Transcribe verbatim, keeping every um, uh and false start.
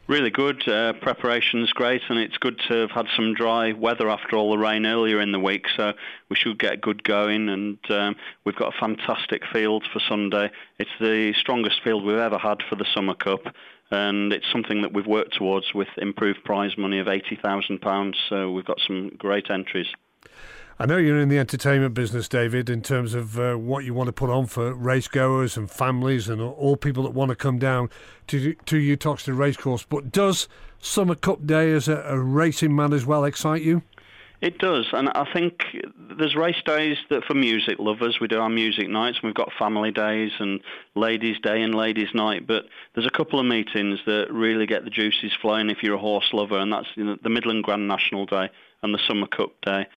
Really good. Uh, preparation's great, and it's good to have had some dry weather after all the rain earlier in the week, so we should get good going, and um, we've got a fantastic field for Sunday. It's the strongest field we've ever had for the Summer Cup, and it's something that we've worked towards with improved prize money of eighty thousand pounds, so we've got some great entries. I know you're in the entertainment business, David, in terms of uh, what you want to put on for racegoers and families and all people that want to come down to to Uttoxeter Racecourse. But does Summer Cup Day as a, a racing man as well excite you? It does, and I think there's race days that for music lovers. We do our music nights, and we've got family days and ladies' day and ladies' night. But there's a couple of meetings that really get the juices flowing if you're a horse lover, and that's you know, the Midland Grand National Day and the Summer Cup Day.